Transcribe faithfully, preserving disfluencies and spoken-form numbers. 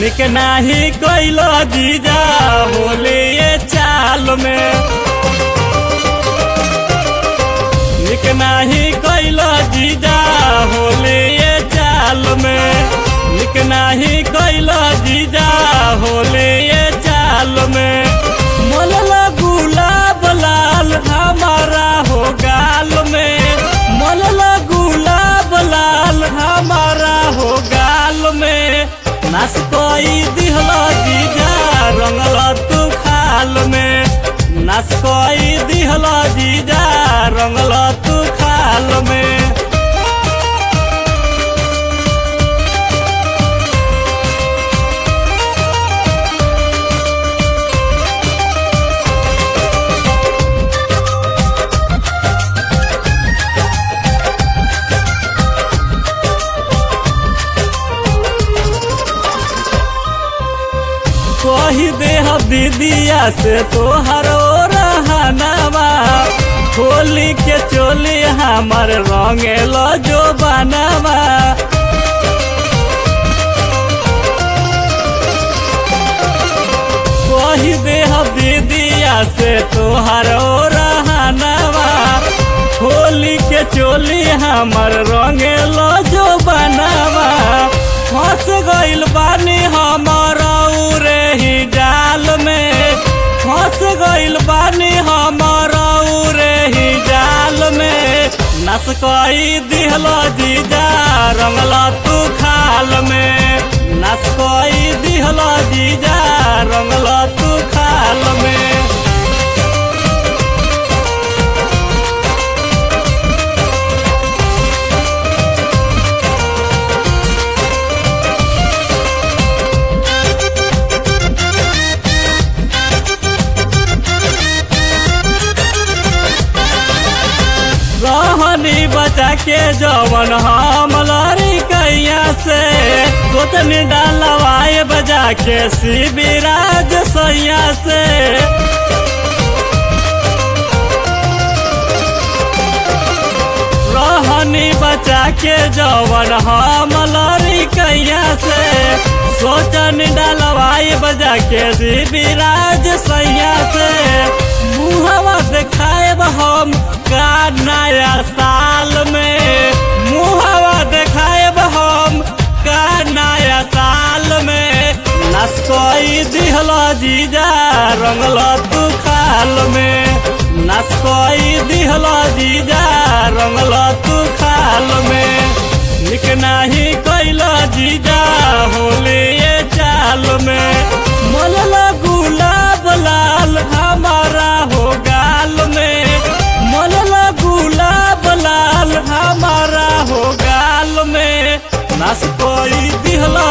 निक नाही कैलो जीजा होले ये चाल में, निक नाही कैलो जीजा होले ये चाल में, निक नाही कैलो जीजा होले ये चाल में। मोलला गुलाब लाल हमारा हो गाल में, मोलला गुलाब लाल हमारा हो गाल में। नास कोई दिहला जीजा रंगला तू खाल में, नास कोई दिहला जीजा रंगला तू खाल में। कही देह दीदिया से तोहर रहनावा, होली के चोली हमार रंगेल जो बनावा। कही देह दीदिया से तोहर रहनावा, होली के चोली हमार रंगेल जो बनावा। फंस गइल बानी हमारा उरे ही जाल में, फंस गइल बानी हमारा उरे ही जाल में। नस कोई दिहला जीजा रंगला तू खाल में, नस कोई दिहला जीजा रंगला तू खाल में। रहनी बचा के जवन हम लड़ी कैया से, सोतनी डालवाए बजा के शिविराज सैया से। रहनी बचा के जवन हम लड़ी कैया से, सोचनी डालवाए बजा के शिविराज सैया से। मुहवा देखाएब हम का नया साल में, मुहवा देखाएब हम का नया साल में। नस कोई दिहला जीजा रंगला तू खाल में, नस कोई दिहला जीजा रंगला तू खाल में। निक नाही कैला जीजा होले ये चाल में, मोलला गुलाब लाल हमारा हो गाल में, मोलला गुलाब लाल हमारा हो गाल में। नस कोई दिहला